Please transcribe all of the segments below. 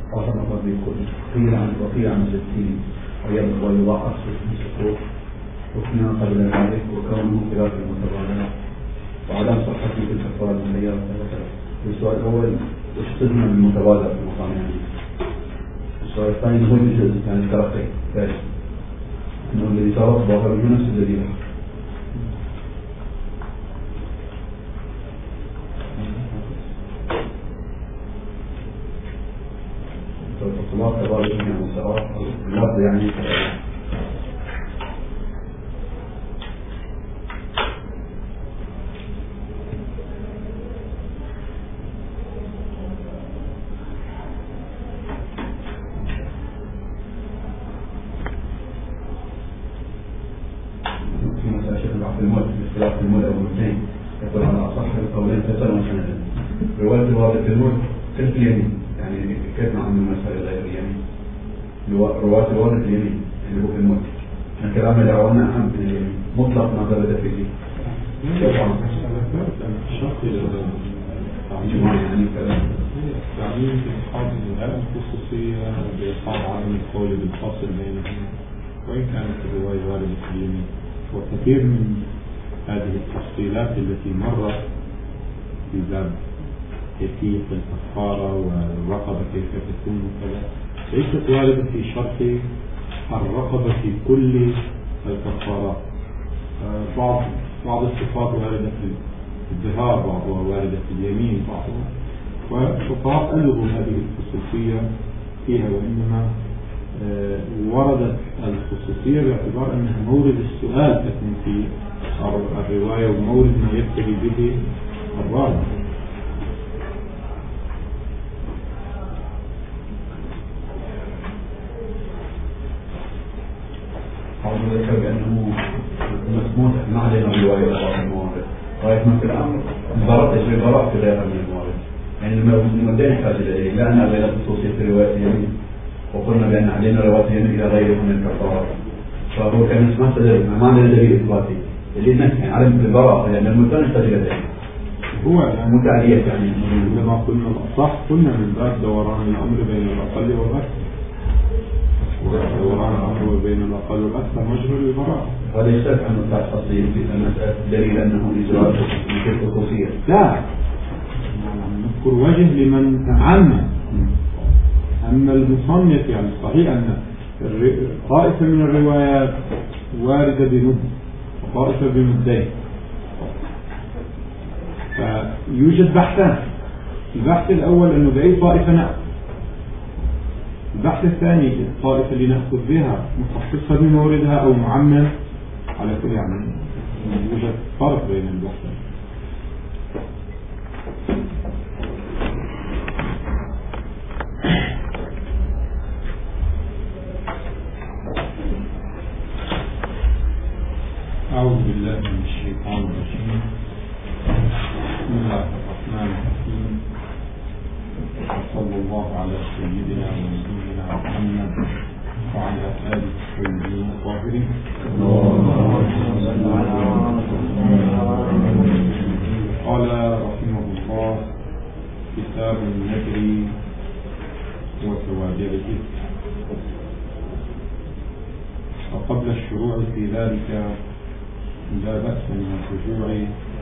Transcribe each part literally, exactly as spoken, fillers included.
أصلا ما بيكون قيل عن وقيل عن ستين ويضاعف في السقوط حكمنا قبل ذلك وكونه خلاف المتبادلة وعدم صحة في الكفارة المخيرة. السؤال الأول وش تضمن المتبادلة في المقام يعني؟ السؤال الثاني هو الجزء يعني الترقي ثالث إنه الذي صار ظاهر من نفس الذي الصلاة كذلك يعني الصلاة اللفظ يعني في مسألة شيخ بعض الموت باختلاف الموت أو الموتين يقول على أصح القولين فترة وسنة رواية رواية الموت كيف اليمين يعني كيف نعمل المسألة غير اليمين رواة الوارد اليمين اللي هو في الموت من كلام العلماء أهم من اليمين مطلق ما ثبت فيه الشرط إجماع يعني كلام التعليم في إصحاب الهام الخصوصية بإصحاب عدم القول بالفصل بينهم وإن كانت الرواية واردة في اليمين وكثير من هذه التفصيلات التي مرت في باب كيفية الكفارة والرقبة كيف تكون وكذا ليست واردة في شرط الرقبة في كل الكفارات. بعض بعض الصفات واردة في الظهار بعضها واردة في اليمين بعضها والفقهاء ألغوا هذه الخصوصية فيها وإنما وردت الخصوصية باعتبار أنها مورد السؤال تكون في الرواية ومورد ما يبتغي به الراوي. حاول ذكر بأنه مسموح ما علينا الرواية بعض الموارد غاية ما في الأمر ضربت شيء ضربت غيرها من الموارد يعني المدين يحتاج إليه لا أنا بين خصوصية رواية اليمين وقلنا بأن علينا رواية اليمين إلى غيره من الكفارات فهو كان ما استدل ما عندنا دليل إثباتي اللي يعني علم البراءة لأن المدين يحتاج إلى ذلك هو يعني متعدية يعني لما قلنا الأصح قلنا من باب دوران الأمر بين الأقل والأكثر دوران الأمر بين الأقل والأكثر مجرى للبراءة. هذا يختلف عن مطلع التصديق في مسألة دليل أنه إجراء في الخصوصية لا نذكر وجه لمن عامة. أما المصنف يعني صحيح أن طائفة من الروايات واردة بمد وطائفة بمدين فيوجد بحثان. البحث الأول أنه بأي طائفة نأخذ البحث الثاني الطائفة اللي نأخذ بها مخصصها بموردها أو معمم على كل يعني يوجد فرق بين البحثين. أعوذ بالله من الشيطان الرجيم. بسم الله الرحمن الرحيم. صلى الله على سيدنا ونبينا محمد وعلى آله الطيبين الطاهرين. قال رحمه الله كتاب النذر وتوابعه. وقبل الشروع في ذلك لا بأس من الرجوع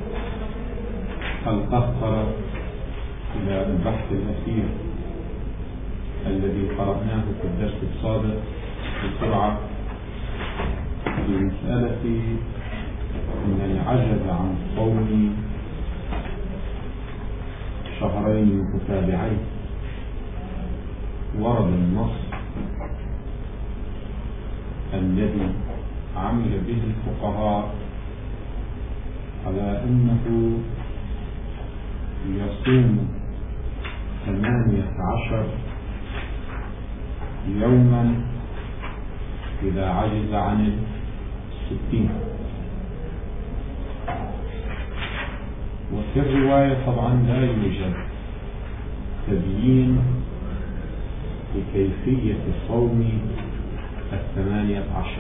القهقرة إلى البحث الأخير الذي قرأناه في الدرس السابق بسرعة بمسألة من العجز عن صوم شهرين متتابعين. ورد النص الذي عمل به الفقهاء على أنه يصوم ثمانية عشر يوما إذا عجز عن الستين. وفي الرواية طبعا لا يوجد تبيين لكيفية صوم الثمانية عشر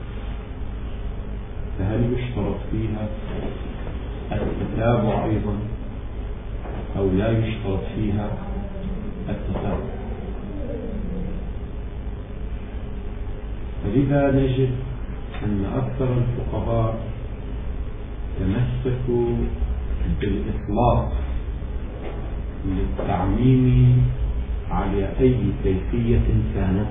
فهل يشترط فيها التتابع أيضا أو لا يشترط فيها التتابع؟ ولذا نجد أن أكثر الفقهاء تمسكوا بالإطلاق للتعميم على أي كيفية كانت.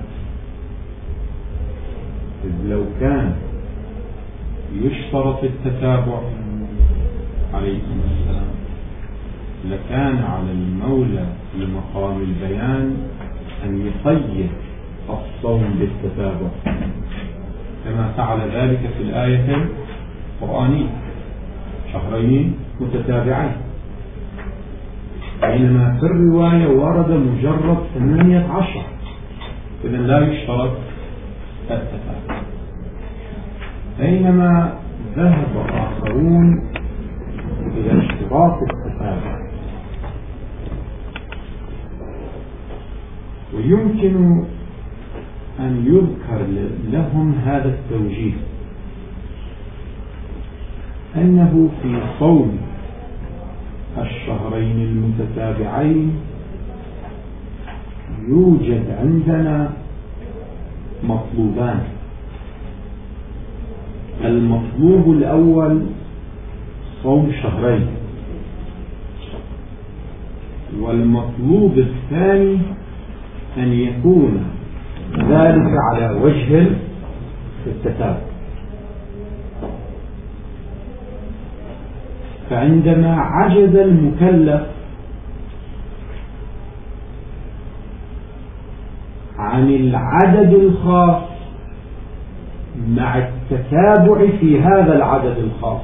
إذ لو كان يشترط التتابع عليكم السلام لكان على المولى في مقام البيان أن يقيد الصوم بالتتابع كما فعل ذلك في الآية القرآنية شهرين متتابعين، بينما في الرواية ورد مجرد ثمانية عشر، إذن لا يشترط التتابع. بينما ذهب آخرون إلى اشتراط التتابع، ويمكن أن يذكر لهم هذا التوجيه، أنه في صوم الشهرين المتتابعين يوجد عندنا مطلوبان. المطلوب الأول صوم شهرين، والمطلوب الثاني أن يكون ذلك على وجه التتابع. فعندما عجز المكلف عن العدد الخاص مع التتابع في هذا العدد الخاص،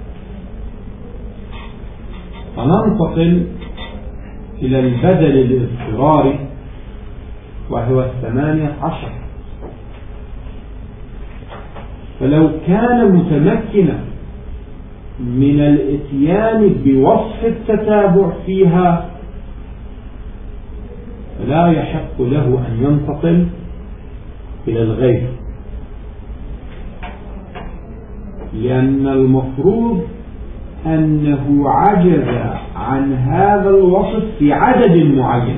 فننتقل إلى البدل الاضطراري وهو الثمانية عشر. فلو كان متمكنا من الاتيان بوصف التتابع فيها لا يحق له أن ينتقل إلى الغير، لأن المفروض أنه عجز عن هذا الوصف في عدد معين،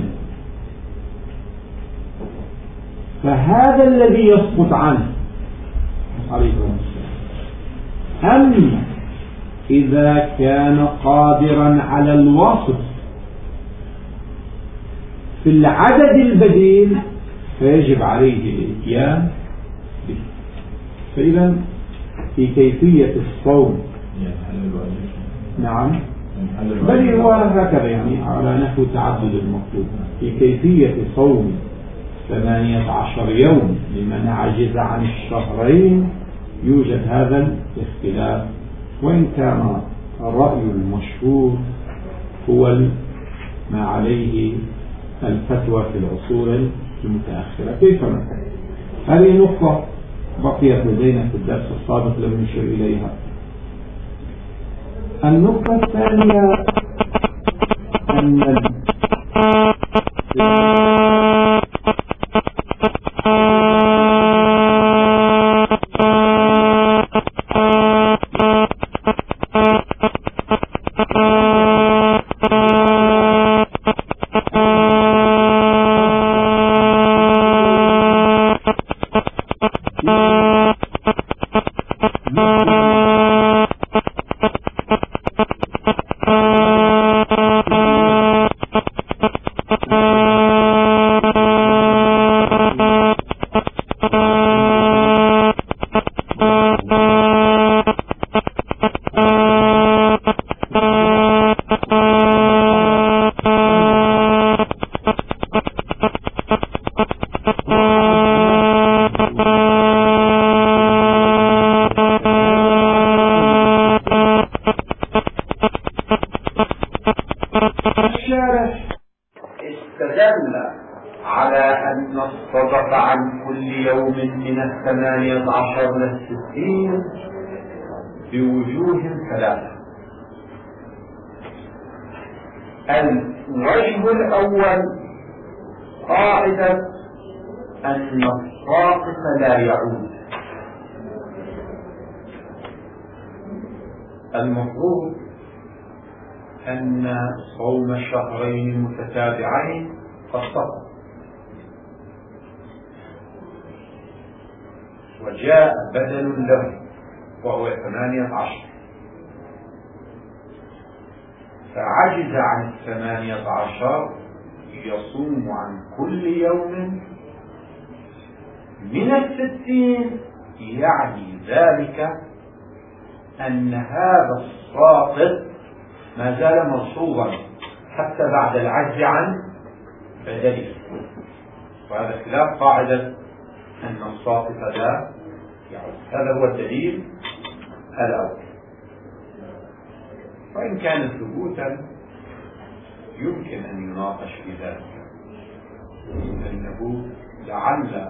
فهذا الذي يسقط عنه عليكم السلام. أما إذا كان قادرا على الوصف في العدد البديل فيجب عليه الاتيان به. فإذا في كيفية الصوم نعم بل هو هكذا يعني على نحو تعدد المطلوب. في كيفية صوم ثمانية عشر يوم لمن عجز عن الشهرين يوجد هذا الاختلاف، وإن كان الرأي المشهور هو ما عليه الفتوى في العصور المتأخرة. كيف مثلا هذه نقطة بقيت لدينا في الدرس السابق لم نشير إليها. النقطة الثانية أن ثمانية عشر للستين بوجوه ثلاثة. الوجه الأول قاعدة أن الساقط لا يعود. المفروض أن صوم شهرين متتابعين قد سقط، وجاء بدل له وهو ثمانية عشر، فعجز عن الثمانية عشر يصوم عن كل يوم من الستين، يعني ذلك أن هذا الساقط ما زال مرصودا حتى بعد العجز عن بدله، وهذا خلاف قاعدة أن الساقط لا يعود. هذا هو الدليل الأول. وإن كان ثبوتا يمكن أن يناقش في ذلك، لأنه لعل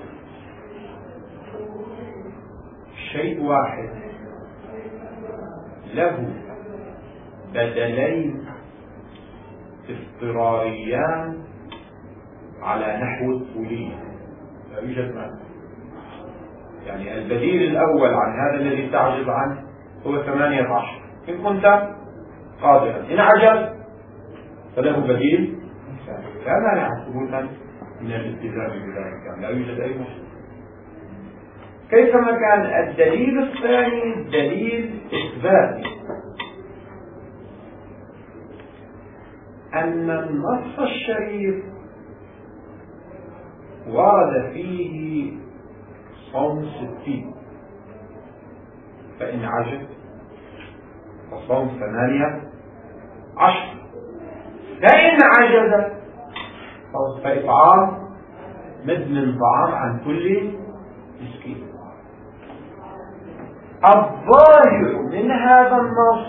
شيء واحد له بدلين اضطراريان على نحو الطولية، لا يوجد معنى. يعني البديل الأول عن هذا الذي تعجز عنه هو ثمانية عشر إن كنت قادرا، إن عجز فله بديل لا مانع ثبوتا من الالتزام بذلك، يعني لا يوجد أي مشكلة. كيفما كان الدليل الثاني دليل إثباتي، أن النص الشريف ورد فيه صوم ستين، فإن عجز فصوم ثمانية عشر، فإن عجز فإطعام مد من طعام عن كل مسكين. الظاهر من هذا النص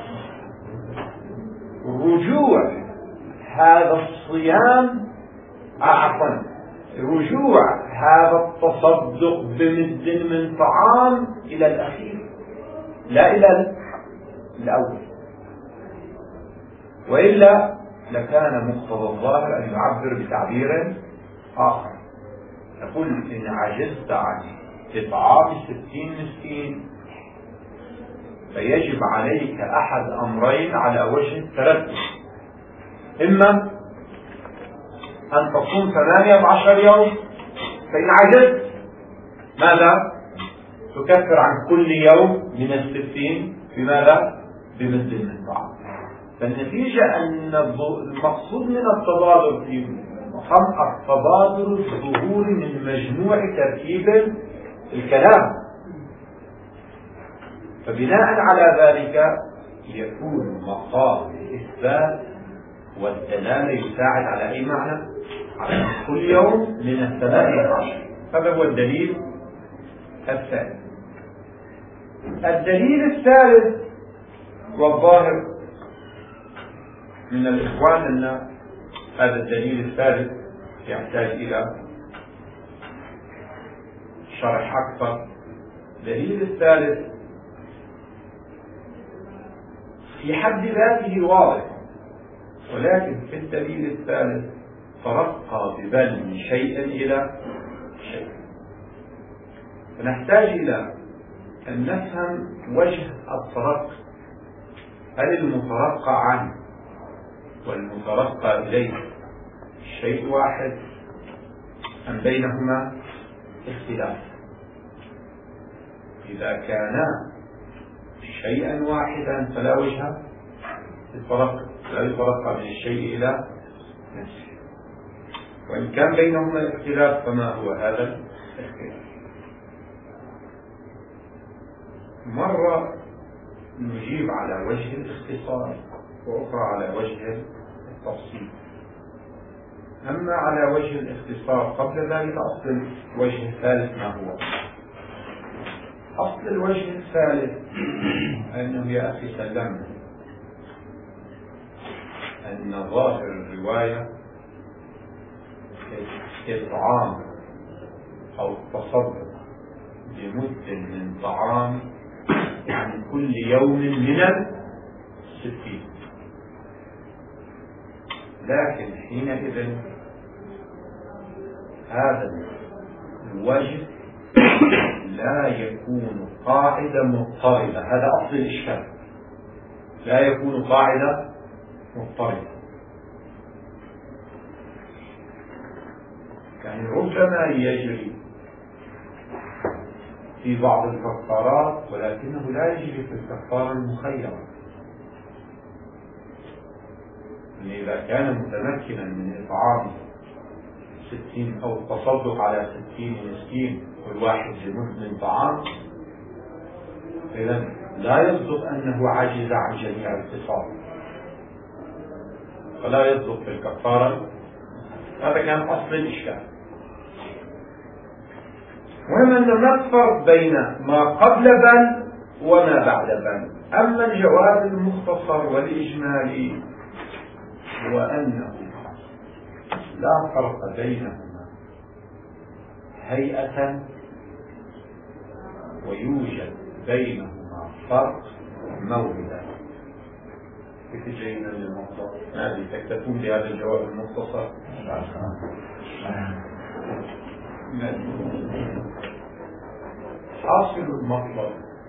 رجوع هذا الصيام عفوا رجوع هذا التصدق بمد من طعام إلى الأخير لا إلى الأول، وإلا لكان مقتضى الظاهر أن يعبر بتعبير آخر، يقول إن عجزت عن إطعام ستين مسكين فيجب عليك أحد أمرين على وجه الترتب، إما أن تصوم ثمانية عشر يوم، فإن عجزت ماذا؟ تكفر عن كل يوم من الستين بماذا؟ بمد من طعام. فالنتيجة أن المقصود من التبادر في مقام التبادر الظهور من مجموع تركيب الكلام، فبناء على ذلك يكون مقام الإثبات والدلالة يساعد على أي معنى؟ على كل يوم من الثمانية عشر. هذا هو الدليل الثاني. الدليل الثالث والظاهر من الإخوان أن هذا الدليل الثالث يحتاج إلى شرح أكثر. الدليل الثالث في حد ذاته واضح، ولكن في الدليل الثالث ترقى ببال من شيء إلى شيء، فنحتاج إلى أن نفهم وجه الترقى. هل المترقى عنه والمترقى إليه شيء واحد أم بينهما اختلاف؟ إذا كانا شيئا واحدا فلا وجه للترقى، لا يترقى من الشيء إلى نفسه، وإن كان بينهما اختلاف فما هو هذا الاختلاف؟ مرة نجيب على وجه الاختصار وأخرى على وجه التفصيل. أما على وجه الاختصار قبل ذلك أصل الوجه الثالث ما هو؟ أصل الوجه الثالث أنه يا أخي سلمنا أن ظاهر الرواية إطعام أو التصدق بمد من طعام عن كل يوم من الستين، لكن حينئذ هذا الوجه لا يكون قاعدة مضطردة. هذا أصل الإشكال، لا يكون قاعدة مضطردة. يعني ربما يجري في بعض الكفارات، ولكنه لا يجري في الكفارة المخيرة. يعني إذا كان متمكنا من إطعام ستين أو التصدق على ستين مسكين كل واحد بمد من طعام، إذن لا يصدق أنه عجز عن جميع الخصال، فلا يصدق في الكفارة. هذا كان أصل الإشكال. مهم أن نفرق بين ما قبل بل وما بعد بل. أما الجواب المختصر والإجمالي هو أنه لا فرق بينهما هيئة، ويوجد بينهما فرق موردا. كيف جينا للموضوع؟ هذه تكتفون بهذا الجواب المختصر. حاصل المطلب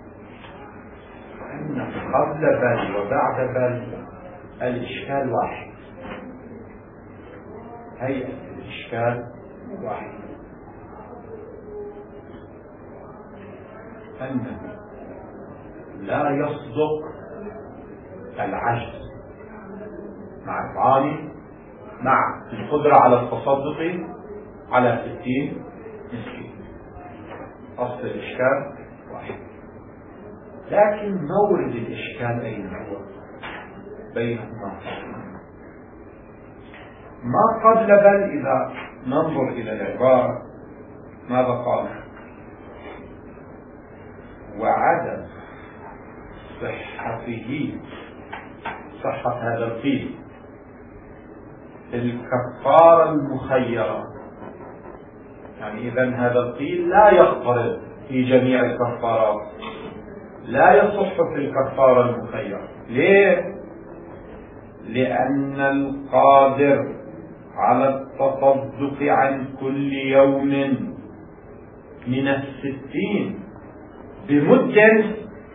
أن قبل بل وبعد بل الإشكال واحد، هيئة الإشكال واحد، أنه لا يصدق العجز مع إطعام مع القدرة على التصدق على ستين مسكين. أصل الإشكال واحد، لكن مورد الإشكال أين هو؟ بينهما ما قبل بل. إذا ننظر إلى العبارة ماذا قال؟ وعدم صحته، صحة هذا القيل الكفارة المخيرة، يعني إذن هذا القيل لا يقترض في جميع الكفارات، لا يصح في الكفارة المخيرة. ليه؟ لأن القادر على التصدق عن كل يوم من الستين بمدة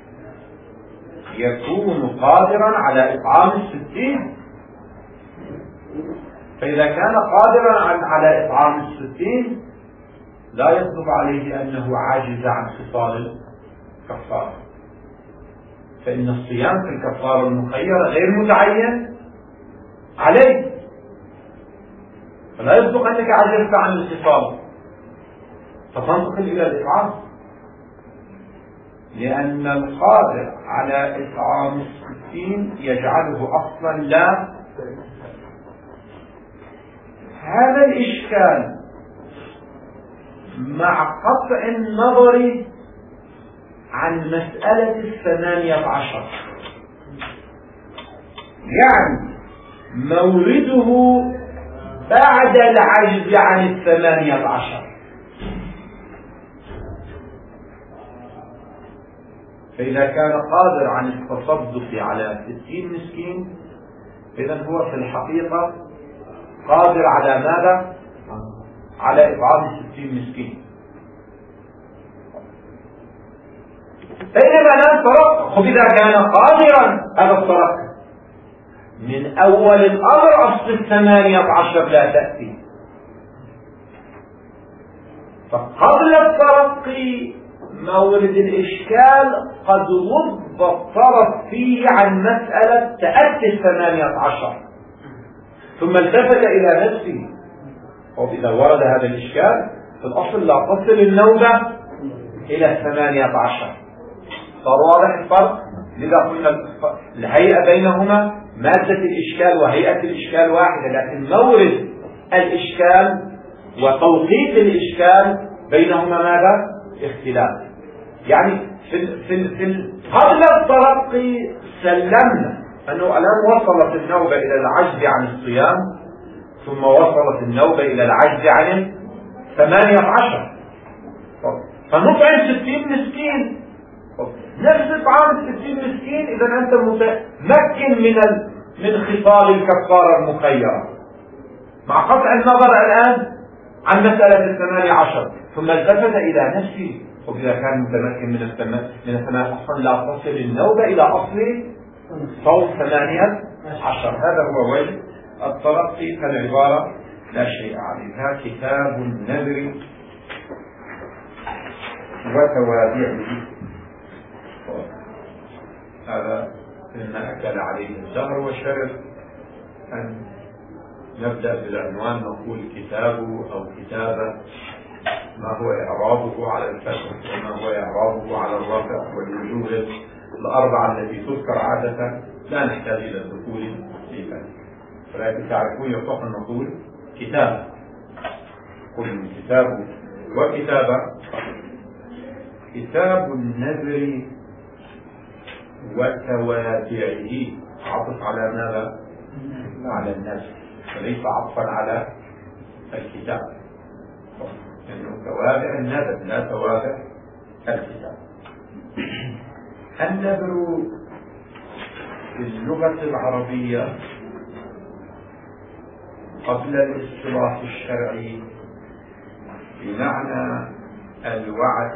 يكون قادرا على إطعام الستين، فإذا كان قادرا على إطعام الستين لا يصدق عليه أنه عاجز عن خصال الكفارة، فإن الصيام في الكفارة المخيرة غير متعين عليه، فلا يصدق أنك عجزت عن الخصال فتنتقل إلى الإطعام، لأن القادر على إطعام الستين يجعله أصلا لا. هذا الإشكال مع قطع النظر عن مسألة الثمانية عشر، يعني مورده بعد العجز عن الثمانية عشر. فإذا كان قادر عن التصدق على ستين مسكين، إذن هو في الحقيقة قادر على ماذا؟ على إطعام ستين مسكين. بينما لا فرق. إذا كان قادرا هذا الفرق من أول الأمر، أصل الثمانية عشر لا تأتي. فقبل الترقي مورد الإشكال قد وض الطرف فيه عن مسألة تأتي الثمانية عشر، ثم التفت إلى نفسه. وإذا ورد هذا الإشكال في الأصل لا تصل النوبة إلى الثمانية عشر. صار واضح الفرق؟ لذا قلنا الهيئة بينهما مادة الإشكال وهيئة الإشكال واحدة، لكن مورد الإشكال وتوقيت الإشكال بينهما ماذا؟ اختلاف. يعني في في في قبل الترقي سلمنا أنه الآن وصلت النوبة إلى العجز عن الصيام، ثم وصلت النوبة إلى العجز عن ثمانية عشر، فنطعم ستين مسكين، نفس طعام ستين مسكين. إذا أنت متمكن من من خصال الكفارة المخيرة مع قطع النظر الآن عن مسألة الثمانية عشر. ثم التفت إلى نفسه، وإذا كان متمكن من الثمانية من الثمانية أصلا لا تصل النوبة إلى أصل صوت ثمانية عشر. هذا هو وجه الترقي، فالعبارة لا شيء عليها. كتاب النذر وتوابعه. هذا مما أكل عليه الدهر وشرف أن نبدأ بالعنوان، نقول كتابه أو كتابه، ما هو إعرابه على الفتح وما هو إعرابه على الرفع والوجوه الأربعة التي تذكر عادة، لا نحتاج إلى الدخول في ذلك، ولكن تعرفون يصح أن نقول كتاب، قل كتاب وكتابة. كتاب النذر وتوابعه عطف على ماذا؟ على النذر، وليس عطفا على الكتاب، لأنه توابع النذر لا توابع الكتاب. النذر في اللغة العربية قبل الاصطلاح الشرعي بمعنى الوعد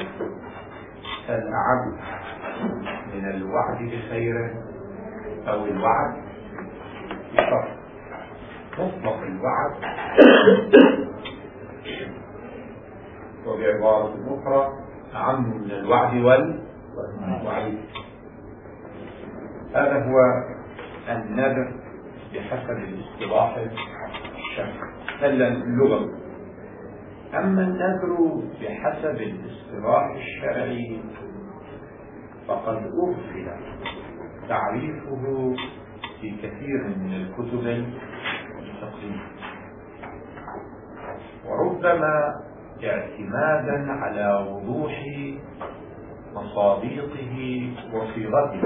الأعم من الوعد بخير أو الوعد بشر. مطلق الوعد وبعبارة أخرى أعم من الوعد والوعيد. هذا هو النذر بحسب الاصطلاح الشرعي اللغة. أما النذر بحسب الاصطلاح الشرعي فقد أغفل تعريفه في كثير من الكتب الفقهية، وربما اعتمادا على وضوح مصادقه وصيغته،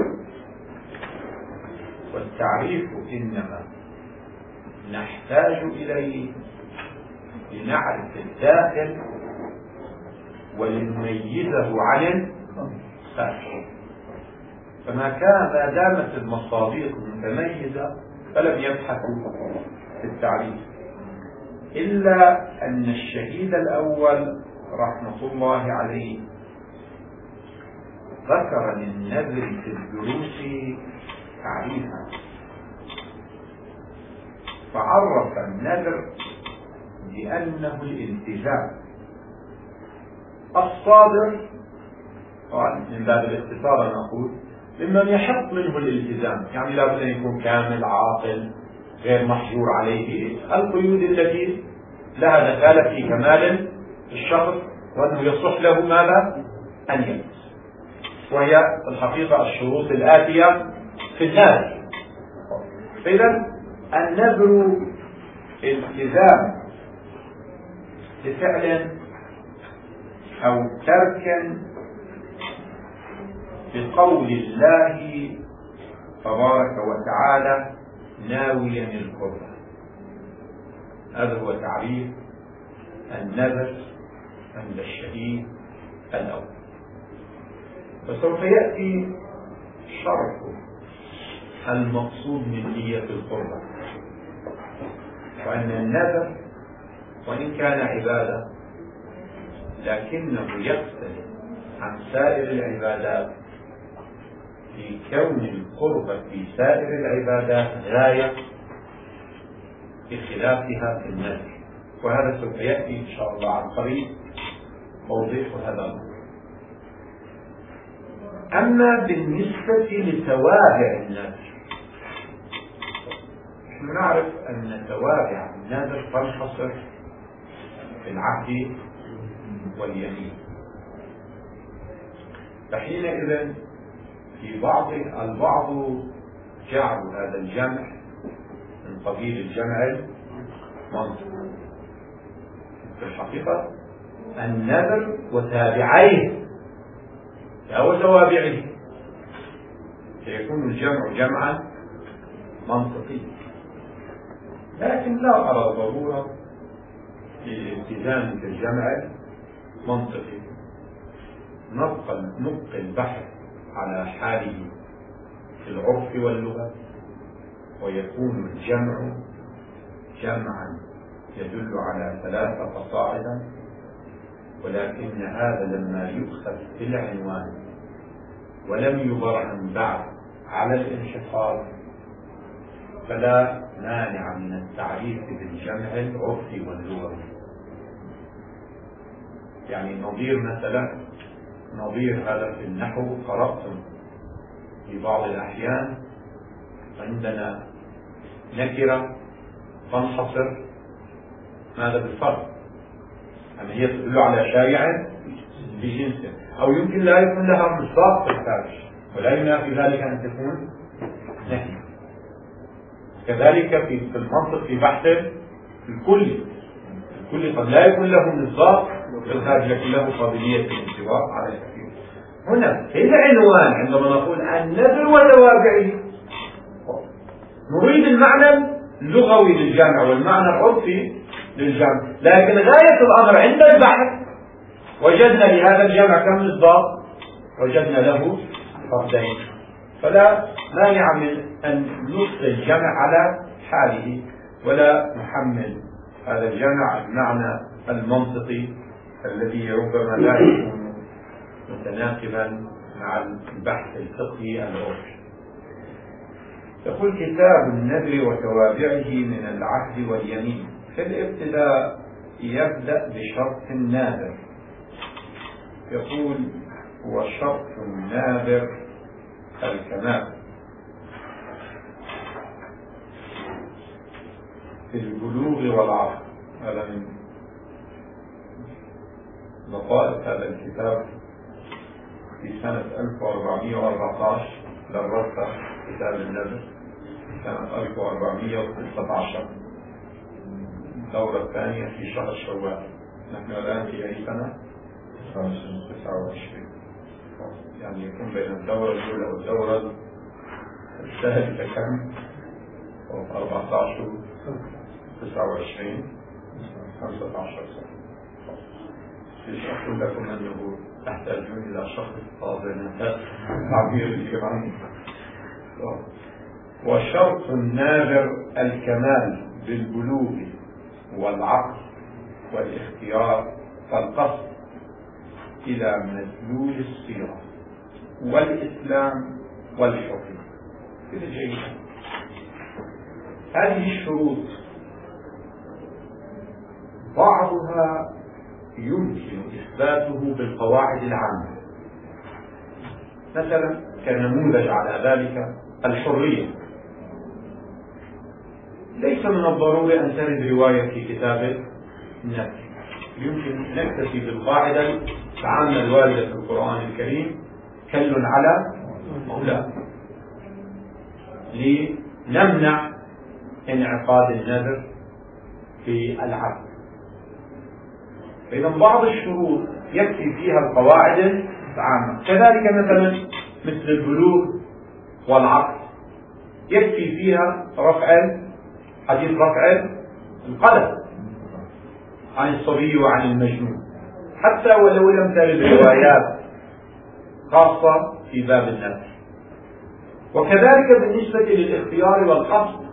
والتعريف إنما نحتاج إليه لنعرف الداخل ولنميزه عن الخارج. فما كان ما دامت المصادق متميزة فلم يبحثوا في التعريف، إلا أن الشهيد الأول رحمة الله عليه ذكر للنذر في الدروس تعريفا، فعرف النذر بأنه الالتزام الصادر، طبعا من باب الاختصار نقول ممن يحق منه الالتزام، يعني لا بد أن يكون كامل عاقل غير محجور عليه القيود التي لها دخالة في كمال الشخص وأنه يصح له ماذا أن يلبس، وهي الحقيقة الشروط الآتية في النذر. إذن النذر التزام بفعل أو ترك بقول الله تبارك وتعالى ناويا القربى. هذا هو تعريف النذر عند الشهيد الأول. وسوف يأتي شرح المقصود من نية القربى، وأن النذر وإن كان عبادة لكنه يختلف عن سائر العبادات في كون القربة في سائر العبادات غاية بخلافها في النذر، وهذا سوف يأتي إن شاء الله عن قريب توضيح هذا الأمر. أما بالنسبة لتوابع النذر، نحن نعرف أن توابع النذر تنحصر في العهد واليمين، فحينئذ في بعض البعض جعلوا هذا الجمع من قبيل الجمع المنطقي. في الحقيقة النذر وتابعيه أو توابعه سيكون الجمع جمعا منطقيا، لكن لا أرى ضرورة للالتزام بالجمع المنطقي. نبقى نبقي البحث على حاله في العرف واللغة، ويكون الجمع جمعا يدل على ثلاثة فصاعدا، ولكن هذا لما يؤخذ في العنوان ولم يبرهن بعد على الانحصار فلا مانع من التعريف بالجمع العرفي واللغوي، يعني نظير مثلا نظير هذا في النحو قرأتم في بعض الأحيان عندنا نكرة تنحصر ماذا بالفرق، يعني هي تدل على شائع بجنسه، أو يمكن لا يكون لها مصداق في الخارج ولا ينافي ذلك أن تكون نكرة. كذلك في المنطق في بحث الكل الكل قد لا يكون له مصداق في الخارج لكن له قابلية الانطباق على الكثير. هنا في العنوان عندما نقول النذر وتوابعه نريد المعنى اللغوي للجامع والمعنى العرفي للجامع، لكن غاية الأمر عند البحث وجدنا لهذا الجامع كم مصداق؟ وجدنا له فردين، فلا مانع من أن نبقي الجمع على حاله ولا نحمل هذا الجمع المعنى المنطقي الذي ربما لا يكون متناسبا مع البحث الفقهي العرفي. يقول كتاب النذر وتوابعه من العهد واليمين. في الابتداء يبدأ بشرط الناذر، يقول هو شرط الناذر الكمال في البلوغ والعقل. هذا من لطائف هذا الكتاب في سنة ألف وأربعمائة وأربعة عشر درست كتاب النذر سنة ألف وأربعمائة وتسعة عشر الدورة الثانية في شهر شوال. نحن الآن في أي سنة؟ تسعة وعشرين، يعني يكون بين الدورة الأولى والدورة الثالثة كم؟ أربعة عشر تسعة وعشرين خمسة عشر سنة. ليش أقول لكم أنه تحتاجون إلى شخص فاضل تعبير الكرام. وشرط الناذر الكمال بالبلوغ والعقل والاختيار والقصد إلى مدلول الصيغة والإسلام والحكم. كده جيد. هذه الشروط بعضها يمكن إثباته بالقواعد العامة، مثلا كنموذج على ذلك الحرية. ليس من الضروري أن ترد رواية في كتاب النذر، يمكن نكتفي بالقاعدة العامة الواردة في القرآن الكريم كل على مولاه لنمنع انعقاد النذر في العقد. فإذا بعض الشروط يكفي فيها القواعد العامة. كذلك مثلا مثل البلوغ والعقل يكفي فيها رفع حديث رفع القلم عن الصبي وعن المجنون، حتى ولو لم ترد روايات خاصة في باب النذر. وكذلك بالنسبة للاختيار والقصد،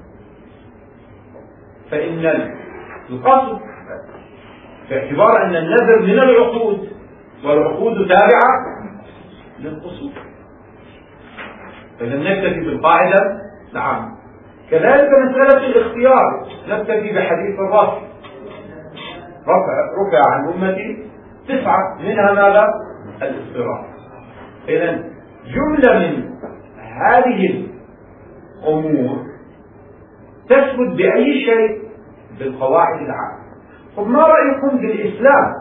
فإن القصد باعتبار أن النذر من العقود والعقود تابعة للقصود، فإذا نكتفي بالقاعدة. نعم. كذلك مسألة الاختيار نكتفي بحديث الرفع، رفع رفع عن أمتي تسعة منها ماذا؟ الاضطرار. إذا جملة من هذه الأمور تثبت بأي شيء؟ بالقواعد العامة. طب ما رأيكم بالإسلام؟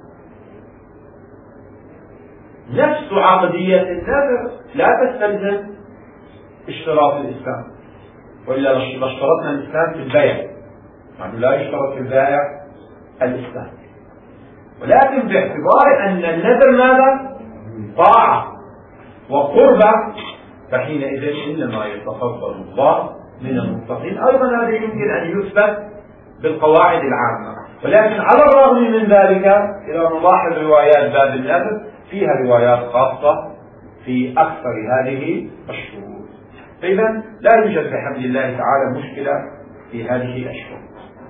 نفس عقدية النذر لا تستلزم اشتراط الإسلام، وإلا لاشترطنا الإسلام في البيع، يعني لا يشترط في البائع الإسلام، ولكن باعتبار أن النذر ماذا؟ طاعة وقربة، فحينئذ إنما يتفضل الله من المتقين. أيضا هذا يمكن أن يثبت بالقواعد العامة، ولكن على الرغم من ذلك إذا نلاحظ روايات باب النذر فيها روايات خاصة في أكثر هذه الشروط. فإذا لا يوجد بحمد الله تعالى مشكلة في هذه الشروط.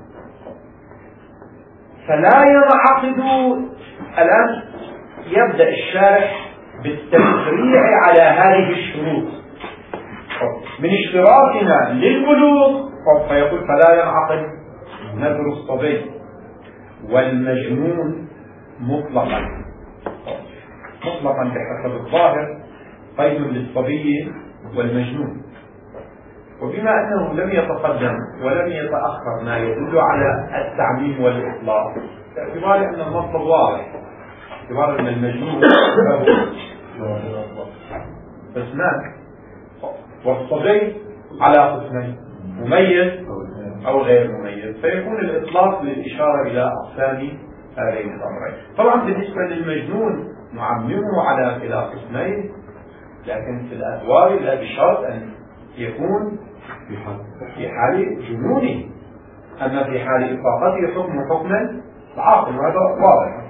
فلا ينعقد. الآن يبدأ الشارح بالتفريع على هذه الشروط من اشتراطنا للبلوغ، فيقول فلا ينعقد نذر الصبي والمجنون مطلقا مطلقا بحسب الظاهر قيد للصبي والمجنون. وبما أنه لم يتقدم ولم يتأخر ما يدل على التعميم والإطلاق، باعتبار أن المطلب واضح، باعتبار أن المجنون قسمان والصبي على قسمين، مميز أو غير مميز، فيكون الإطلاق للإشارة إلى أقسام هذين الأمرين. طبعا بالنسبة للمجنون نعممه على كلا قسمين، لكن في الأدوار لا بشرط أن يكون في حال جنونه، أما في حال إطلاقته حكم حكما العاقل، وهذا واضح.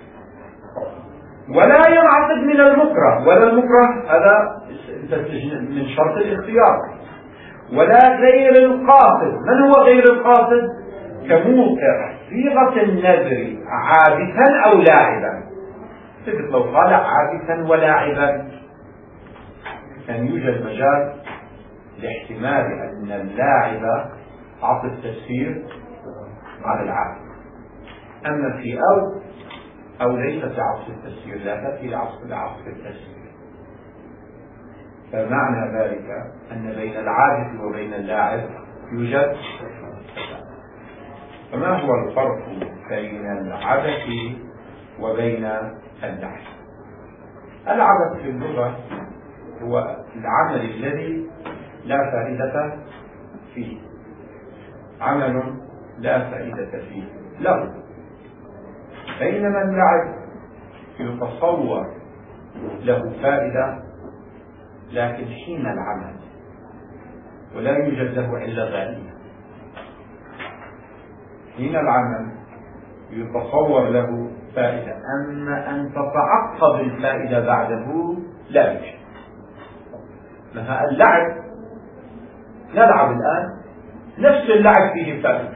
ولا ينعقد من المكره، ولا المكره هذا من شرط الاختيار. ولا غير القاصد. من هو غير القاصد؟ كموقع صيغة النذر عابثا أو لاعبا. مثل لو قال عابثا ولاعبا كان يوجد مجال لاحتمال أن اللاعب عطف تفسير على العابث. أما في أو أو ليس في عطف التفسير، لا تأتي لعطف لعطف التفسير. فمعنى ذلك أن بين العابث وبين اللاعب يوجد. فما هو الفرق بين العبث وبين اللعب؟ العبث في اللغة هو العمل الذي لا فائدة فيه، عمل لا فائدة فيه له. بينما اللعب يتصور له فائدة لكن حين العمل، ولا يوجد له علة غائية. حين العمل يتصور له فائدة، أما أن تتعقب الفائدة بعده لا يوجد. مثلا اللعب، نلعب الآن، نفس اللعب فيه فائدة،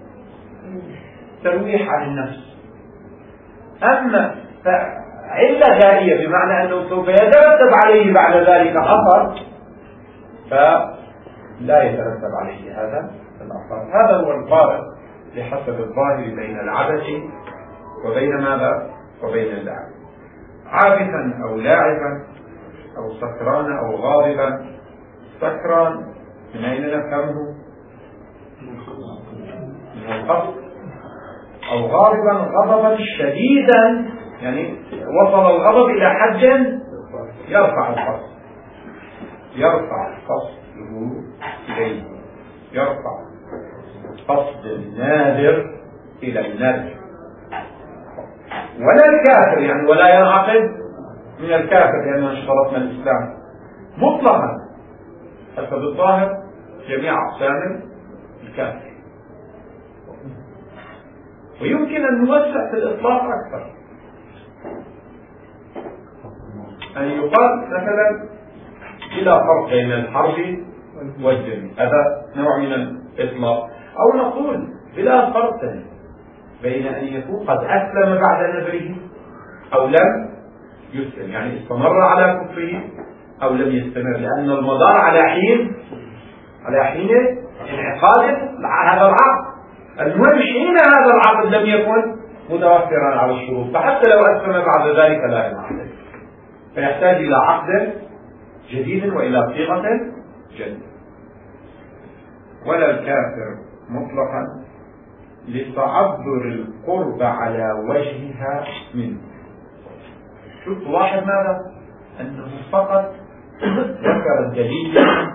ترويح عن النفس. أما علة غائية بمعنى أنه سوف يترتب عليه بعد ذلك أثر، فلا يترتب عليه هذا الأثر. هذا هو الفارق بحسب الظاهر بين العبث وبين ماذا؟ وبين اللعب. عابثا أو لاعبا أو سكران أو غاضبا. سكران من أين نفهمه؟ من القصد. أو غاضبا غضبا شديدا، يعني وصل الغضب إلى حد يرفع القصد، يرفع قصده إليه، يرفع قصد النادر إلى النادر. ولا الكافر، يعني ولا ينعقد من الكافر لأننا اشترطنا الإسلام مطلقا حسب الظاهر جميع أقسام الكافر. ويمكن أن نوسع في الإطلاق أكثر، أن يقال مثلا بلا فرق بين الحرب والجميع، هذا نوع من الإطلاق. أو نقول بلا فرق بين أن يكون قد أسلم بعد نذره أو لم يسلم، يعني استمر على كفره أو لم يستمر، لأن المدار على حين على حين انعقاد هذا العقد. المهم حين هذا العقد لم يكن متوفرا على الشروط، فحتى لو أسلم بعد ذلك لا ينعقد، فيحتاج إلى عقد جديد وإلى صيغة جديدة. ولا الكافر مطلقا لتعذر القرب على وجهها منه. شوف واحد ماذا؟ أنه فقط ذكر الدليل،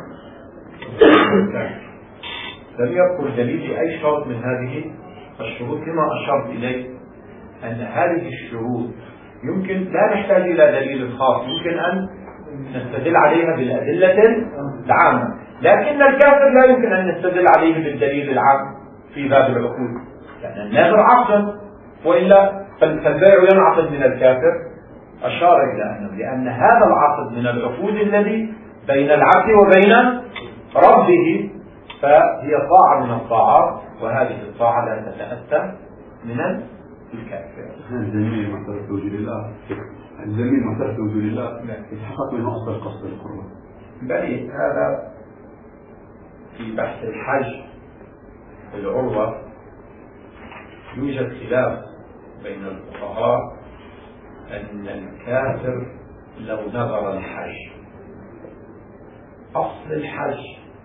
لم يذكر دليل أي شرط من هذه الشروط، كما أشرت إليه أن هذه الشروط يمكن لا نحتاج إلى دليل خاص، يمكن أن نستدل عليها بالأدلة العامة، لكن الكافر لا يمكن أن نستدل عليه بالدليل العام في باب العقود، لأن النذر عقد، وإلا فالبيع ينعقد من الكافر. أشار إلى أنه لأن هذا العقد من العقود الذي بين العبد وبين ربه، فهي طاعة من الطاعات، وهذه الطاعة لا تتأتى من الكافر. الزميل معترف بوجود الله، الزميل معترف بوجود الله يتحقق منه أصل القصد القربة. بل هذا في بحث الحج العروة يوجد خلاف بين الفقهاء أن الكافر لو نظر الحج، أصل الحج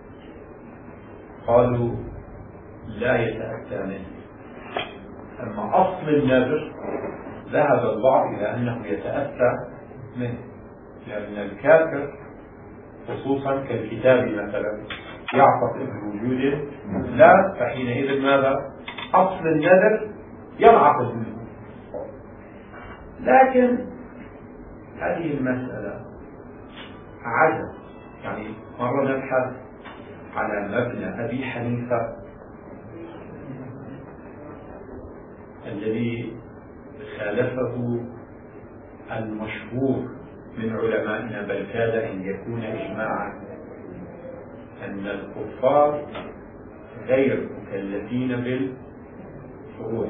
قالوا لا يتأتى منه، أما أصل النذر ذهب البعض إلى أنه يتأتى منه، لأن الكافر خصوصا كالكتاب مثلا يعتقد بوجود لا، فحينئذ ماذا؟ أصل النذر ينعقد منه. لكن هذه المسألة عجب، يعني مرة نبحث على مبنى أبي حنيفة الذي خالفه المشهور من علمائنا، بل كاد أن يكون إجماعا، أن الكفار غير مكلفين بالفروع.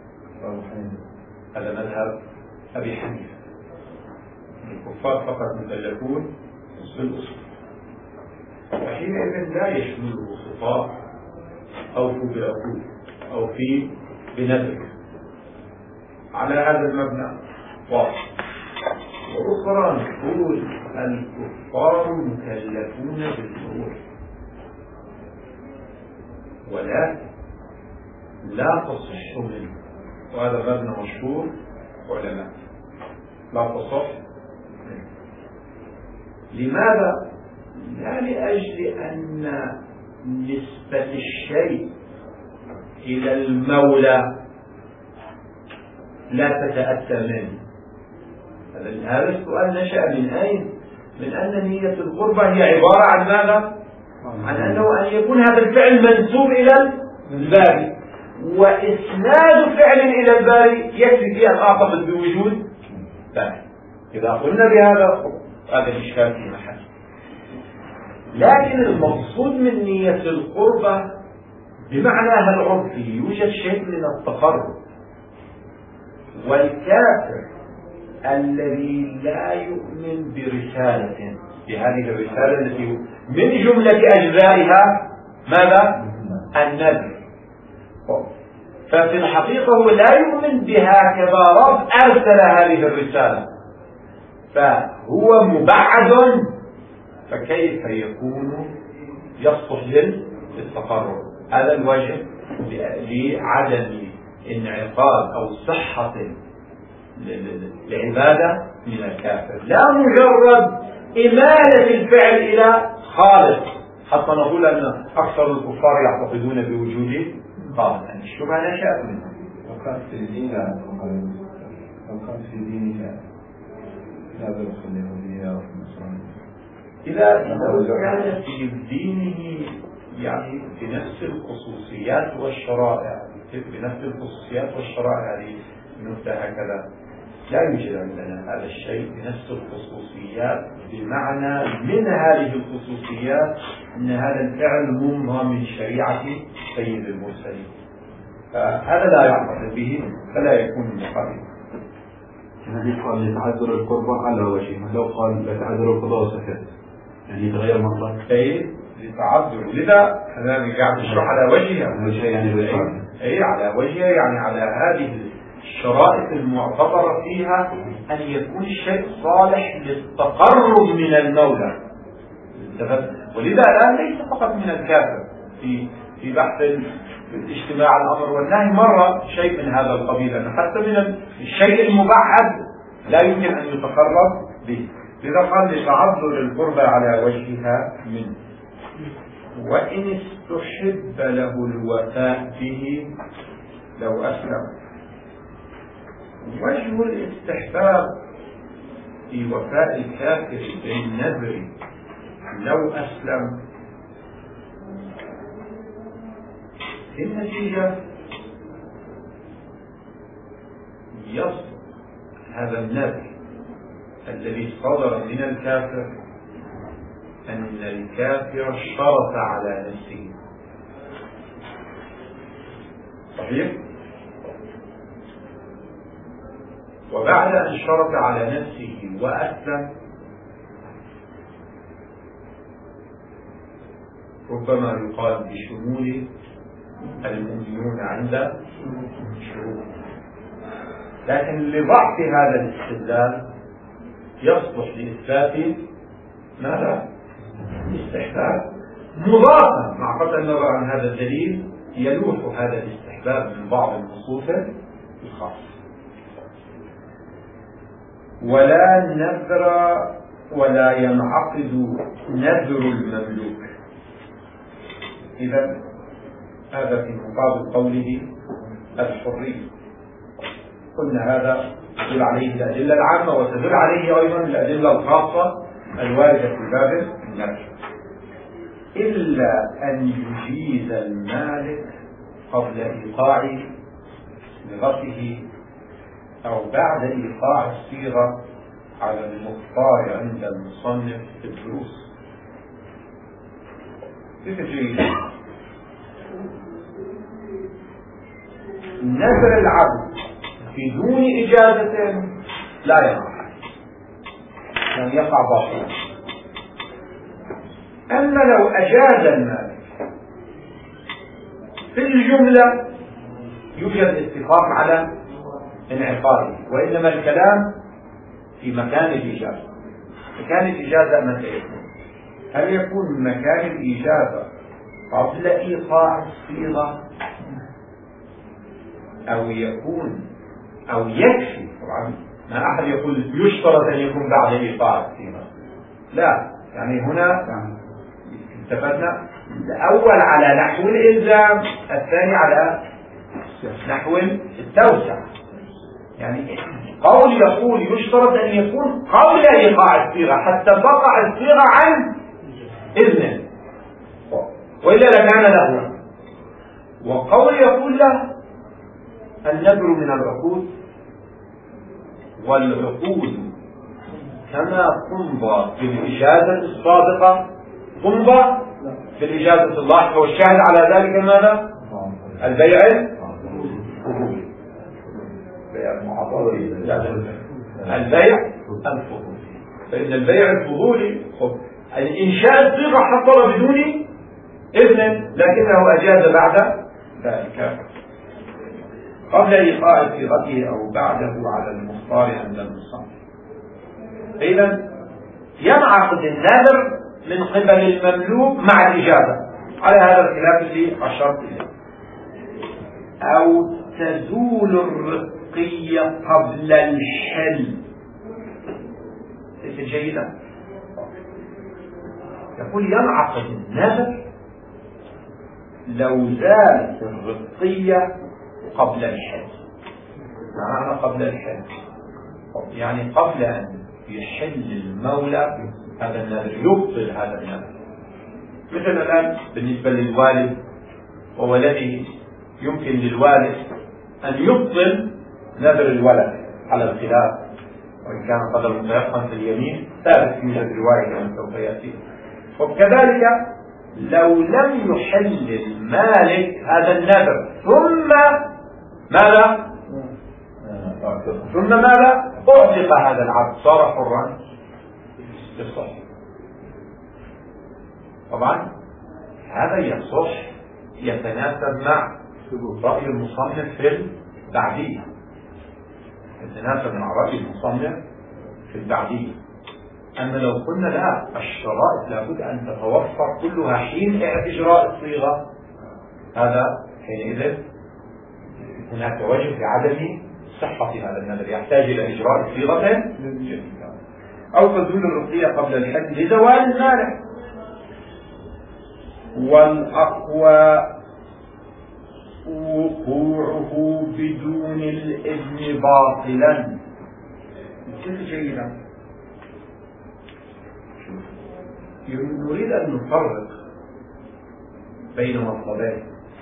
هذا مذهب أبي حنيفة، الكفار فقط مكلفون بالأصول، وحينئذ لا يشمل الوسطاء أوفوا بالعقول أو في بنذر على هذا المبنى واضح. وأخرى نقول الكفار مكلفون بالفروع، ولكن لا تصح منه، وهذا مبنى مشهور علماء، لا تصح منه. لماذا؟ لا لأجل أن نسبة الشيء إلى المولى لا تتأتى منه. هذا السؤال نشأ من أين؟ من أن نية القربة هي عبارة عن ماذا؟ عن أنه أن يكون هذا الفعل منسوب إلى الباري، وإسناد فعل إلى الباري يكفي فيه أن أعتقد بوجود باري. إذا قلنا بهذا هذا الإشكال في محل. لكن المقصود من نية القربة بمعناها العرفي يوجد شيء من التقرب، والكافر الذي لا يؤمن برسالة، بهذه الرسالة التي من جملة أجزائها ماذا؟ النذر، ففي الحقيقة هو لا يؤمن بها كما رب أرسل هذه الرسالة، فهو مبعد، فكيف يكون يصلح للتقرب؟ هذا الوجه لعدم انعقاد أو صحة العبادة من الكافر، لا مجرد إمالة الفعل إلى خالق حتى نقول أن أكثر الكفار يعتقدون بوجود خالق، أن الشبهة نشأت منه. لو كان في ديننا لو كان في ديننا لا يدخل اليهودية أو النصرانية، إذا كان في دينه يعني بنفس الخصوصيات والشرائع، بنفس الخصوصيات والشرائع هذه نكتة هكذا، لا يوجد عندنا هذا الشيء بنفس الخصوصيات، بمعنى من هذه الخصوصيات أن هذا الفعل منهى من شريعة سيد المرسلين، فهذا لا يعتقد به فلا يكون مقابل. يعني قال لتعذر القربة على وجهه، لو قال لتعذر القضاء وسكت يعني يتغير مطلق. أي لتعذر، لذا أنا قاعد أشرح على وجهها، يعني أي على وجهها، يعني على هذه الشرائط المعتبرة فيها أن يكون الشيء صالح للتقرب من المولى. ولذا الآن ليس فقط من الكافر، في في بحث الاجتماع الأمر والنهي مرة شيء من هذا القبيل، أن حتى من الشيء المبعد لا يمكن أن يتقرب به. لذا قال لتعذر القربة على وجهها منه، وإن استحب له الوفاء به لو أسلم. وجه الاستحباب في وفاء الكافر بالنذر لو أسلم في النتيجة يصدق هذا النذر الذي صدر من الكافر أن الكافر شرط على نفسه، صحيح؟ وبعد أن شرط على نفسه وأسلم ربما يقال بشمول المؤمنون عند شروط، لكن لضعف هذا الاستدلال يصلح لإثبات ماذا؟ الاستحباب مضافا مع قطع النظر عن هذا الدليل يلوح هذا الاستحباب من بعض النصوص الخاصة. ولا نذر ولا ينعقد نذر المملوك. إذا هذا في مقابل قوله الحرية. قلنا هذا تدل عليه الأدلة العامة وتدل عليه أيضا الأدلة الخاصة الواردة في باب النذر. إلا أن يجيز المالك قبل إيقاع صيغته أو بعد إيقاع الصيغة على المختار عند المصنف في الدروس. كيف جيد؟ نذر العبد بدون إجازة لا يقع، يعني يقع باطلا. أما لو أجاز المالك في الجملة يوجد اتفاق على انعقاده، وإنما الكلام في مكان الإجازة. مكان الإجازة متى يكون؟ هل يكون مكان الإجازة قبل إيقاع الصيغة أو يكون أو يكفي؟ طبعا ما أحد يقول يشترط أن يكون بعد إيقاع الصيغة، لا، يعني هنا اتفقنا الأول على نحو الإلزام، الثاني على نحو التوسع. يعني قول يقول يشترط أن يكون قبل إيقاع الصيغة حتى تقع الصيغة عن إذنه، وإلا لكان لغوا. وقول يقول له النذر من العقود، والعقود كما تمضى في الإجازة الصادقة تمضى في الإجازة اللاحقة، والشاهد على ذلك ماذا؟ البيع الفضولي. البيع الفضولي، فإن البيع الفضولي الإنشاء الصيغة حصل بدون إذن، لكنه أجاز بعد ذلك قبل إيقاع صيغته أو بعده على المختار عند المصنف. إذا ينعقد النذر من قبل المملوك مع الإجابة على هذا الخلاف اللي أشرت إليه. أو تزول الرقية قبل الحل. ليس جيدا؟ يقول ينعقد النذر لو زالت الرقية قبل الحل. معنى قبل الحل يعني قبل أن يحل المولى هذا النذر، يبطل هذا النذر. مثل الآن بالنسبة للوالد وولده، يمكن للوالد أن يبطل نذر الولد على الخلاف، وإن كان قدر متيقن في اليمين ثابت في الرواية كما سوف يأتي. وكذلك لو لم يحل المالك هذا النذر ثم ماذا؟ ثم ماذا؟ أعتق هذا العبد صار حرا يصح. طبعا هذا يصح يتناسب مع رأي المصنف في البعدية، يتناسب مع رأي المصنف في البعدية. أما لو قلنا لا، الشرائط لابد أن تتوفر كلها حين إجراء الصيغة، هذا حينئذ هناك وجه لعدم صحة هذا النذر، يحتاج إلى إجراء صيغة جديدة. أو تزول الرقية قبل الحد لزوال المانع. والأقوى وقوعه بدون الإذن باطلا. كل جيدا. نريد أن نفرق بين مطلبين،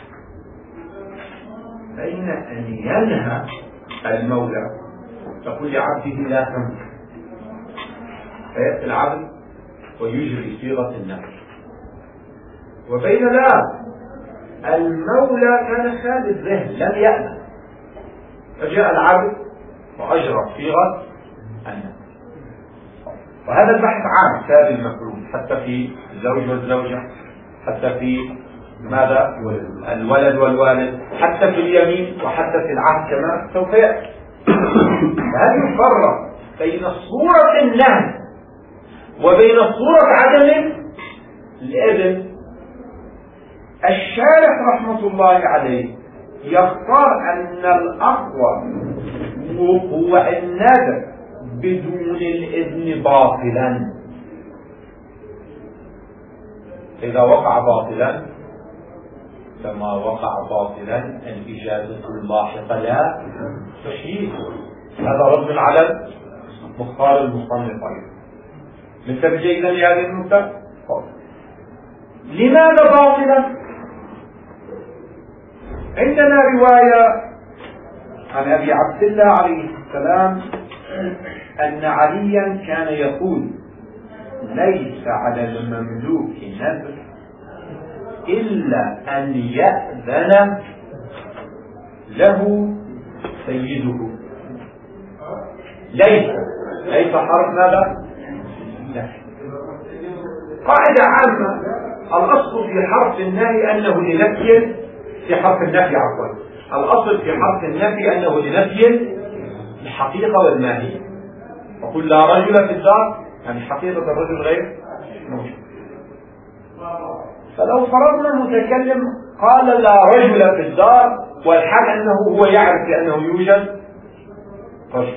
بين أن ينهى المولى تقول لعبده لا تملك، فيأتي العبد ويجري صيغة النهي، وبين لا، المولى كان خالي الذهن لم يأمن فجاء العبد وأجرى صيغة النهي. وهذا البحث عام سائر المفروض، حتى في الزوج والزوجة، حتى في ماذا الولد والوالد، حتى في اليمين، وحتى في العهد كما سوف يأتي. هل يفرق بين صورة النهي وبين صورة عدم الإذن؟ الشارح رحمة الله عليه يختار أن الأقوى هو النذر بدون الإذن باطلا. إذا وقع باطلا كما وقع باطلا الإجازة اللاحقة لا تحييه. هذا رد على مختار المصنف أيضا. مثل جيدا لهذه النقطة. لماذا باطلا؟ عندنا رواية عن أبي عبد الله عليه السلام أن عليا كان يقول ليس على المملوك نذر إلا أن يأذن له سيده. ليس ليس حرف ماذا؟ لا. قاعدة عامة، الأصل في حرف النهي أنه لنفي، في حرف النفي عفوا الأصل في حرف النفي أنه لنفي الحقيقة والماهية. وقل لا رجل في الدار، يعني حقيقة الرجل غير موجود. فلو فرضنا متكلم قال لا رجل في الدار والحال أنه هو يعرف بأنه يوجد رجل،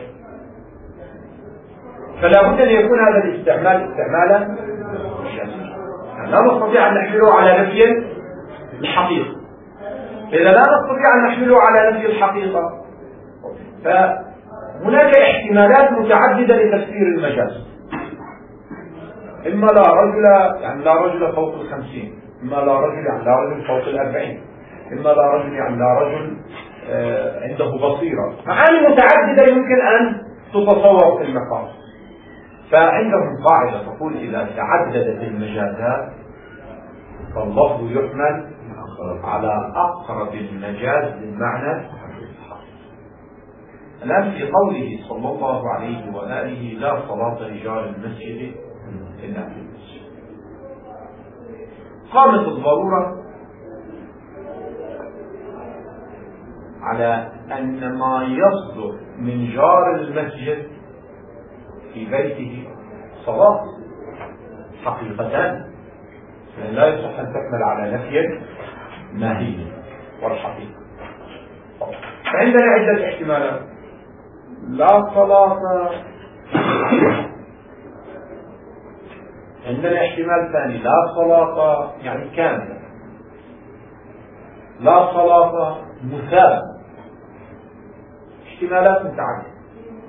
فلا بد أن يكون هذا الاستعمال استعمالا شاملا. يعني لا نستطيع أن نحمله على نفي الحقيقة. إذا لا نستطيع أن نحمله على نفي الحقيقة فهناك احتمالات متعددة لتفسير المجاز. إما لا رجل يعني لا رجل فوق الخمسين، إما لا رجل يعني لا رجل فوق الأربعين، إما لا رجل يعني لا رجل آه عنده بصيرة. معاني متعددة يمكن أن تتصور في المقام. فعندهم قاعدة تقول إذا تعددت المجازات فاللفظ يحمل على أقرب المجاز للمعنى. الآن في قوله صلى الله عليه وآله لا صلاة رجال المسجد إلا في المسجد، قامت الضرورة على أن ما يصدر من جار المسجد في بيته صلاة حقيقتان، لا يصح أن تكمل على نفي ماهية والحقيقة. فعندنا عدة احتمالات. لا صلاة، عندنا احتمال ثاني لا صلاة يعني كاملة، لا صلاة مثابة. احتمالات متعددة.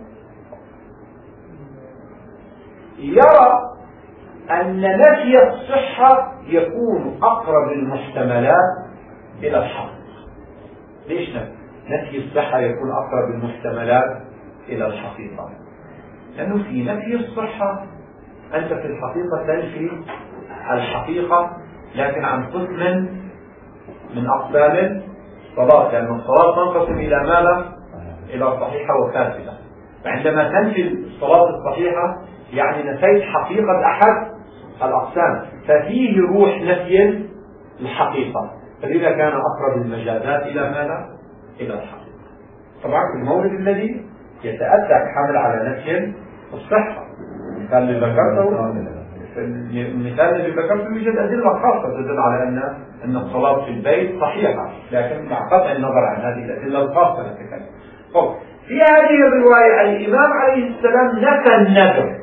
يرى أن نفي الصحة يكون أقرب المحتملات إلى الحق. ليش نفي؟ نفي الصحة يكون أقرب المحتملات إلى الحقيقة، لأنه في نفي الصحة أنت في الحقيقة تنفي الحقيقة لكن عن قسم من أقسام الصلاة، لأن الصلاة تنقسم إلى ماذا؟ إلى صحيحة وفاسدة. فعندما تنفي الصلاة الصحيحة يعني نفيت حقيقة أحد الأقسام، ففيه روح نفي الحقيقة. فلذا كان أقرب المجازات إلى ماذا؟ إلى الحقيقة. طبعا في المورد الذي يتأتى حمل على نفي الصحة، المثال اللي ذكرته المثال اللي ذكرته يوجد أدلة خاصة تدل على أن أن الصلاة في البيت صحيحة، لكن مع قطع النظر عن هذه الأدلة الخاصة نتكلم. طب في هذه الرواية الإمام عليه السلام نفى النذر،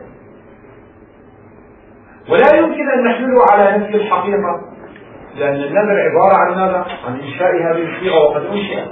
ولا يمكن أن نحمله على نفي الحقيقة، لأن النذر عبارة عن ماذا؟ عن إنشاء هذه الصيغة وقد أنشئت.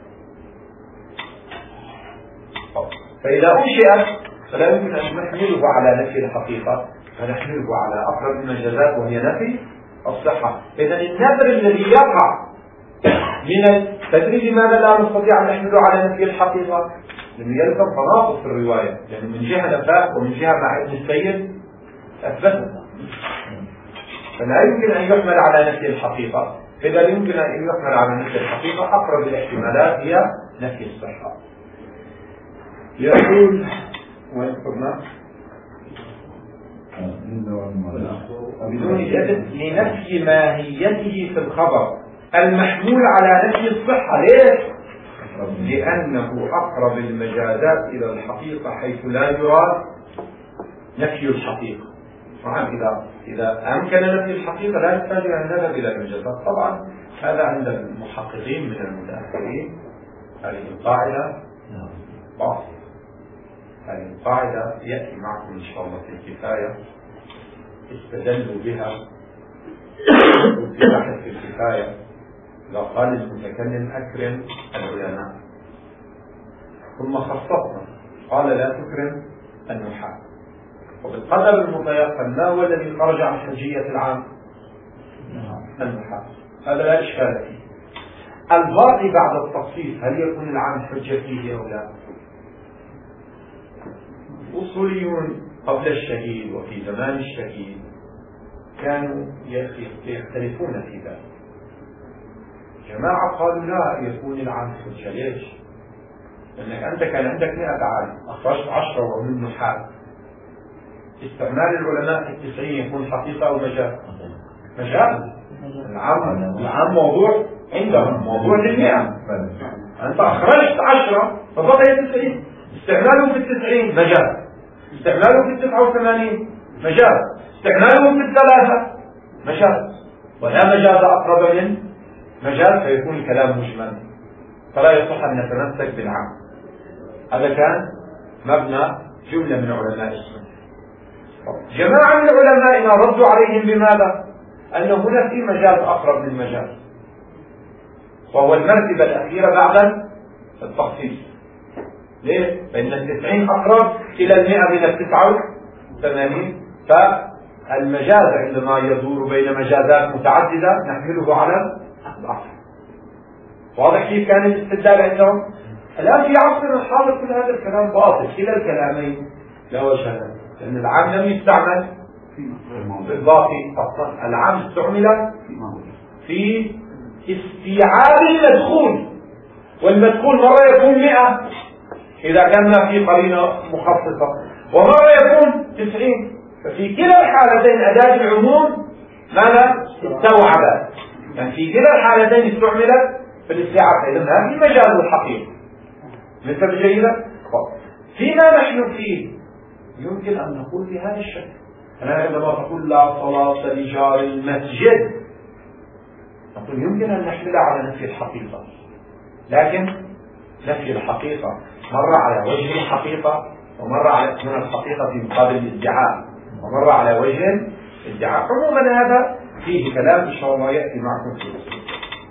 فإذا أنشئت فلا يمكن أن نحمله على نفي الحقيقة، فنحمله على أقرب المجازات وهي نفي الصحة. إذا النذر الذي يقع من تدريج ماذا لا نستطيع أن نحمله على نفي الحقيقة؟ لأنه يلزم تناقض في الرواية، لأنه من جهة نفاه ومن جهة مع ابن السيد أثبتها، فلا يمكن أن يحمل على نفي الحقيقة. إذا يمكن أن يحمل على نفي الحقيقة أقرب الاحتمالات هي نفي الصحة. يقول ويذكرنا بدون إجابة لنفي ماهيته في الخبر المحمول على نفي الصحة. ليش؟ لأنه أقرب المجازات إلى الحقيقة حيث لا يراد نفي الحقيقة. طبعا إذا إذا أمكن نفي الحقيقة لا يحتاج أن نذهب إلى المجازات. طبعا هذا عند المحققين من المتأخرين هذه القاعدة باطلة. هذه القاعدة يأتي معكم إن شاء الله في الكفاية، استدلوا بها في بحث في الكفاية. إذا قال المتكلم أكرم العلماء ثم خصصنا قال لا تكرم النحاة، وبالقدر المتيقن ما هو الذي خرج عن حجية العام؟ النحاة. هذا لا إشكال فيه. الباقي بعد التخصيص هل يكون العام حجة فيه أو لا؟ أصوليون قبل الشهيد وفي زمان الشهيد كانوا يختلفون في ذلك. جماعة قالوا لا يكون العام حجة. ليش؟ لأنك أنت كان عندك مئة عام أخرجت عشرة وهم نحاة، استعمال العلماء في التسعين يكون حقيقة أو مجال؟ مجال. العام العام موضوع عندهم، موضوع للمئة. أنت أخرجت عشرة فبقي تسعين، استعماله في التسعين مجال، استعماله في التسعة وثمانين مجال، استعماله في الثلاثة مجال، ولا مجال أقرب من مجال، فيكون الكلام مجمل، فلا يصح أن نتمسك بالعام. هذا كان مبنى جملة من علماء السنة. جماعة من علمائنا ردوا عليهم بماذا؟ أن هنا في مجال أقرب من مجال، وهو المرتبة الأخيرة بعد التخصيص. ليه؟ فإن التسعين أقرب إلى المئة من التسعة والثمانين، فالمجاز عندما يدور بين مجازات متعددة نحمله على الأصل. واضح كيف كان الاستدلال عندهم؟ الآن في عصرنا الحاضر كل هذا الكلام باطل، كلا الكلامين لا وجه له، لأن العام لم يستعمل بالباقي أصلا. العام استعمل في استيعاب المدخول، والمدخول مرة يكون مئة إذا كان في قرينة مخصصة، ومرة يكون تسعين. ففي كلا الحالتين أداة العموم ماذا؟ استوعبت، يعني في كلا الحالتين استعملت في الاستيعاب. إذن هذه مجال الحقيقة. مثل جيدة فيما نحن فيه يمكن أن نقول في هذا الشكل. أنا عندما أقول لا صلاة لجار المسجد نقول يمكن أن نحملها على نفي الحقيقة، لكن نفي الحقيقة مرة على وجه الحقيقة، ومرة على من الحقيقة في مقابل الادعاء، ومرة على وجه الادعاء. عموما هذا فيه كلام إن شاء الله يأتي معكم في الأسئلة.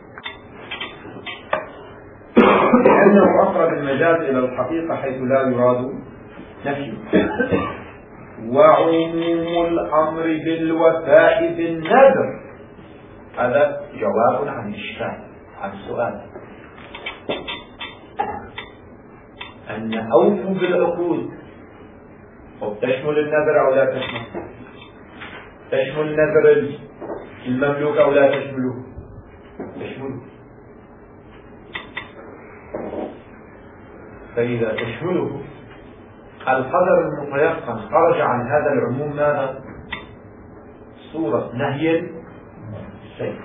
لأنه أقرب المجاز إلى الحقيقة حيث لا يراد نفيه. وعموم الأمر بالوفاء بالنذر، هذا جواب عن إشكال، عن سؤال. أن أوفوا بالعقود تشمل النذر أو لا تشمل؟ تشمل النذر المملوك أو لا تشمله؟ تشمله. فإذا تشمله القدر المتيقن خرج عن هذا العموم ماذا؟ صورة نهي السيد،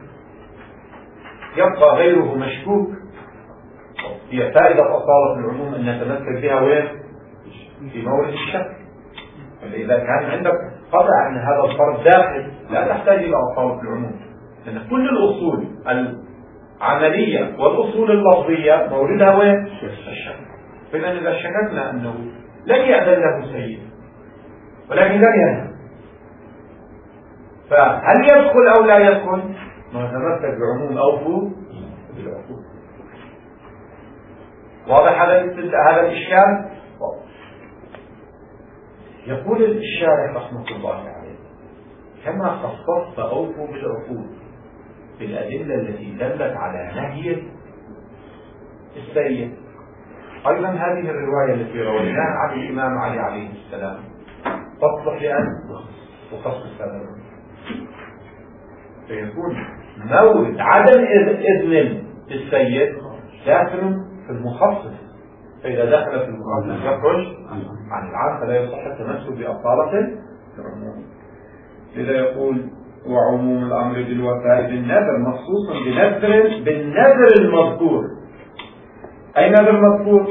يبقى غيره مشكوك. هي فائدة أصالة العموم أن نتمثل بها وين؟ في مورد الشك. فإذا كان عندك قطع أن هذا الفرد داخل لا تحتاج إلى أصالة العموم، لأن كل الأصول العملية والأصول اللفظية موردها وين؟ الشك. فإذا إذا شككنا أنه لن يأذن له سيد ولكن لن ينهى، فهل يدخل أو لا يدخل؟ نتمسك بعموم أوفوا بالعقود. واضح هذا هذا الإشكال؟ يقول الشارح رحمة الله عليه كما خصصت أوفوا بالعقود بالأدلة التي دلت على نهي السيد، أيضا هذه الرواية التي رويناها عن الإمام علي عليه السلام تصلح لأن تخصص هذا العموم، فيكون مورد عدم إذن السيد داخل في المخصص، فإذا دخل في المخصص يخرج عن العام، فلا يصح التمسك بأصالة العموم. إذا يقول وعموم الأمر بالوفاء بالنذر مخصوص بنذر بالنذر المذكور، أين هذا المذكور؟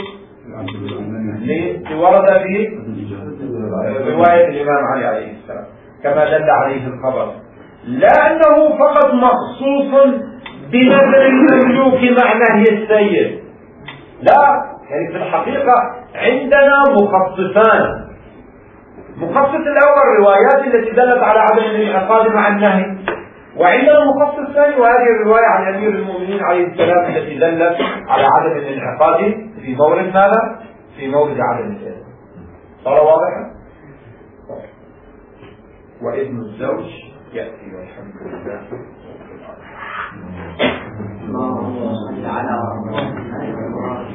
ورد في رواية الإمام علي عليه السلام كما دل عليه الخبر، لا أنه فقط مخصوص بنذر المملوك مع نهي السيد، لا، يعني في الحقيقة عندنا مخصصان. مخصص الأول الروايات التي دلت على عدم الانعقاد مع النهي، وعندنا مخصص ثاني وهذه الرواية عن أمير المؤمنين عليه السلام التي دلت على عدم الانعقاد في مورد ماذا؟ في مورد عدم الإذن. صار واضحا؟ وإذن الزوج يأتي والحمد لله. اللهم صل على